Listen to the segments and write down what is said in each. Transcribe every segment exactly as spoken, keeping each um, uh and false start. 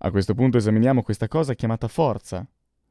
A questo punto esaminiamo questa cosa chiamata forza.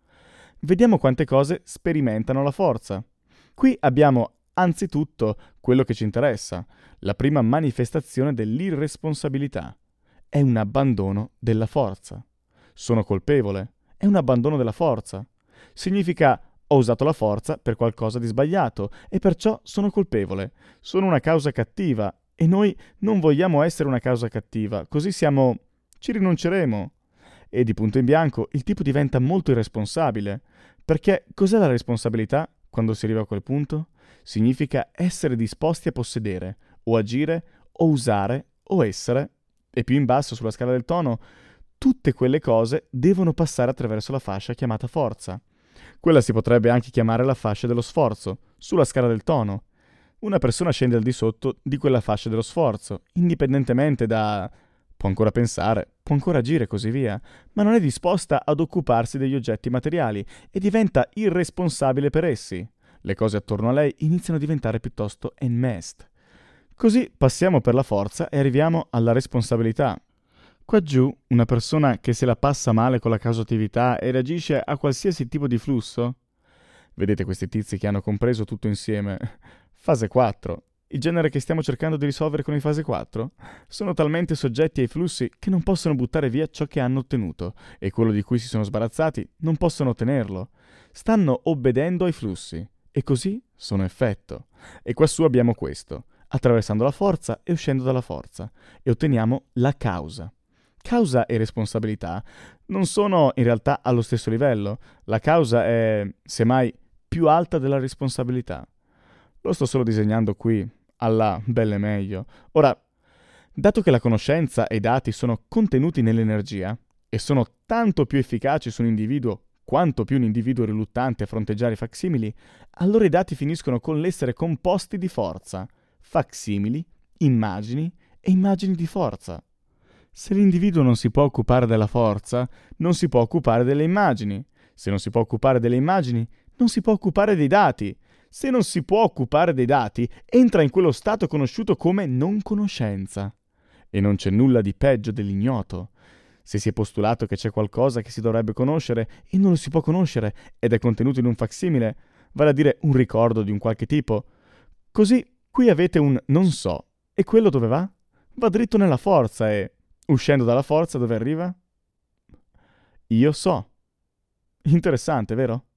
Vediamo quante cose sperimentano la forza. Qui abbiamo anzitutto quello che ci interessa, la prima manifestazione dell'irresponsabilità. È un abbandono della forza. Sono colpevole. È un abbandono della forza. Significa ho usato la forza per qualcosa di sbagliato e perciò sono colpevole. Sono una causa cattiva e noi non vogliamo essere una causa cattiva, così siamo... ci rinunceremo. E di punto in bianco il tipo diventa molto irresponsabile. Perché cos'è la responsabilità quando si arriva a quel punto? Significa essere disposti a possedere, o agire, o usare, o essere, e più in basso sulla scala del tono, tutte quelle cose devono passare attraverso la fascia chiamata forza. Quella si potrebbe anche chiamare la fascia dello sforzo, sulla scala del tono. Una persona scende al di sotto di quella fascia dello sforzo, indipendentemente da... può ancora pensare, può ancora agire e così via, ma non è disposta ad occuparsi degli oggetti materiali e diventa irresponsabile per essi. Le cose attorno a lei iniziano a diventare piuttosto enmest. Così passiamo per la forza e arriviamo alla responsabilità. Qua giù, una persona che se la passa male con la causatività e reagisce a qualsiasi tipo di flusso? Vedete questi tizi che hanno compreso tutto insieme? Fase quattro. Il genere che stiamo cercando di risolvere con i fase quattro? Sono talmente soggetti ai flussi che non possono buttare via ciò che hanno ottenuto e quello di cui si sono sbarazzati non possono ottenerlo. Stanno obbedendo ai flussi e così sono effetto. E quassù abbiamo questo, attraversando la forza e uscendo dalla forza, e otteniamo la causa. Causa e responsabilità non sono in realtà allo stesso livello. La causa è, semmai, più alta della responsabilità. Lo sto solo disegnando qui, alla belle meglio. Ora, dato che la conoscenza e i dati sono contenuti nell'energia e sono tanto più efficaci su un individuo quanto più un individuo è riluttante a fronteggiare i facsimili, allora i dati finiscono con l'essere composti di forza, facsimili, immagini e immagini di forza. Se l'individuo non si può occupare della forza, non si può occupare delle immagini. Se non si può occupare delle immagini, non si può occupare dei dati. Se non si può occupare dei dati, entra in quello stato conosciuto come non conoscenza. E non c'è nulla di peggio dell'ignoto. Se si è postulato che c'è qualcosa che si dovrebbe conoscere e non lo si può conoscere ed è contenuto in un facsimile, vale a dire un ricordo di un qualche tipo, così qui avete un non so. E quello dove va? Va dritto nella forza e, uscendo dalla forza, dove arriva? Io so. Interessante, vero?